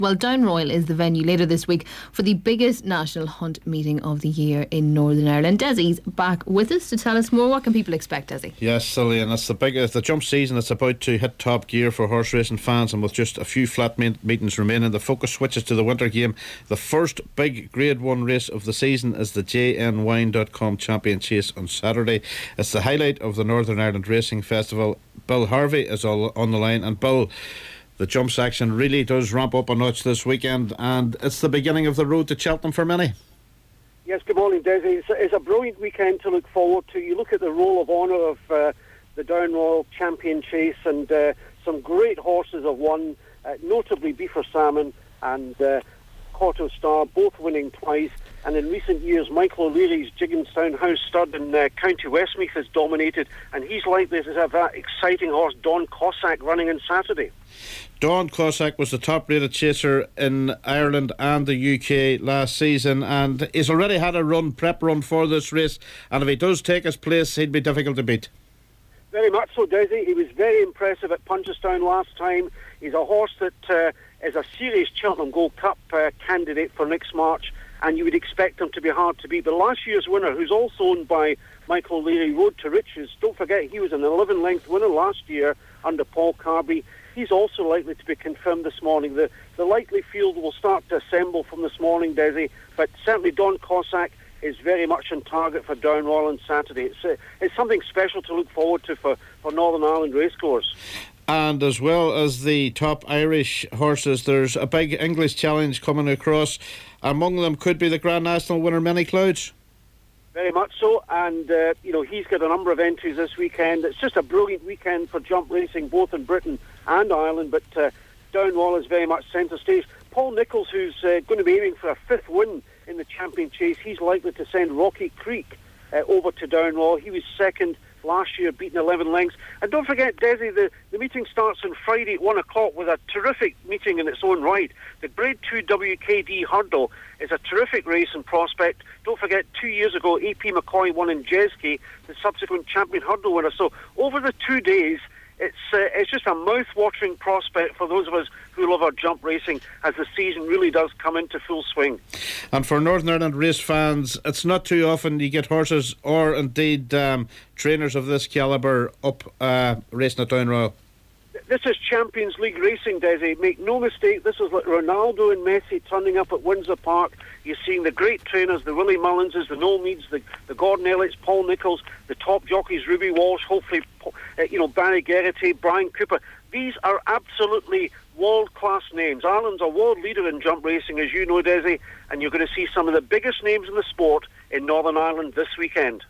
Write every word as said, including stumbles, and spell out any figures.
Well, Down Royal is the venue later this week for the biggest national hunt meeting of the year in Northern Ireland. Desi's back with us to tell us more. What can people expect, Desi? Yes, Cillian, it's the biggest, the jump season. It's about to hit top gear for horse racing fans, and with just a few flat meetings remaining, the focus switches to the winter game. The first big Grade one race of the season is the J N Wine dot com Champion Chase on Saturday. It's the highlight of the Northern Ireland Racing Festival. Bill Harvey is all on the line, and Bill, the jump section really does ramp up a notch this weekend, and it's the beginning of the road to Cheltenham for many. Yes, good morning, Desi. It's, it's a brilliant weekend to look forward to. You look at the Roll of Honour of uh, the Down Royal Champion Chase, and uh, some great horses have won, uh, notably Beaver Salmon and uh, Corto Star, both winning twice. And in recent years, Michael O'Leary's Jigginstown House stud in uh, County Westmeath has dominated, and he's likely to have that exciting horse, Don Cossack, running on Saturday. Don Cossack was the top rated chaser in Ireland and the U K last season, and he's already had a run, prep run for this race, and if he does take his place, he'd be difficult to beat. Very much so, Desi. He was very impressive at Punchestown last time. He's a horse that uh, is a serious Cheltenham Gold Cup uh, candidate for next March, and you would expect him to be hard to beat. But last year's winner, who's also owned by Michael O'Leary, Road to Riches, don't forget he was an eleven length winner last year under Paul Carby. He's also likely to be confirmed this morning. The the likely field will start to assemble from this morning, Desi, but certainly Don Cossack is very much on target for Down Royal on Saturday. It's uh, it's something special to look forward to for, for Northern Ireland racecourse. And as well as the top Irish horses, there's a big English challenge coming across. Among them could be the Grand National winner, Many Clouds. Very much so, and uh, you know, he's got a number of entries this weekend. It's just a brilliant weekend for jump racing, both in Britain and Ireland, but uh, Down Royal is very much centre stage. Paul Nicholls, who's uh, going to be aiming for a fifth win in the Champion Chase, he's likely to send Rocky Creek uh, over to Down Royal. He was second last year, beating eleven lengths. And don't forget, Desi, the, the meeting starts on Friday at one o'clock with a terrific meeting in its own right. The Grade two W K D Hurdle is a terrific race and prospect. Don't forget, two years ago, A P McCoy won in Jeske, the subsequent champion hurdle winner. So over the two days, it's uh, it's just a mouth-watering prospect for those of us who love our jump racing as the season really does come into full swing. And for Northern Ireland race fans, it's not too often you get horses or indeed um, trainers of this calibre up uh, racing at Down Royal. This is Champions League racing, Desi. Make no mistake, this is like Ronaldo and Messi turning up at Windsor Park. You're seeing the great trainers, the Willie Mullinses, the Noel Meads, the, the Gordon Elliott's, Paul Nicholls, the top jockeys, Ruby Walsh, hopefully, uh, you know, Barry Geraghty, Brian Cooper. These are absolutely world-class names. Ireland's a world leader in jump racing, as you know, Desi, and you're going to see some of the biggest names in the sport in Northern Ireland this weekend.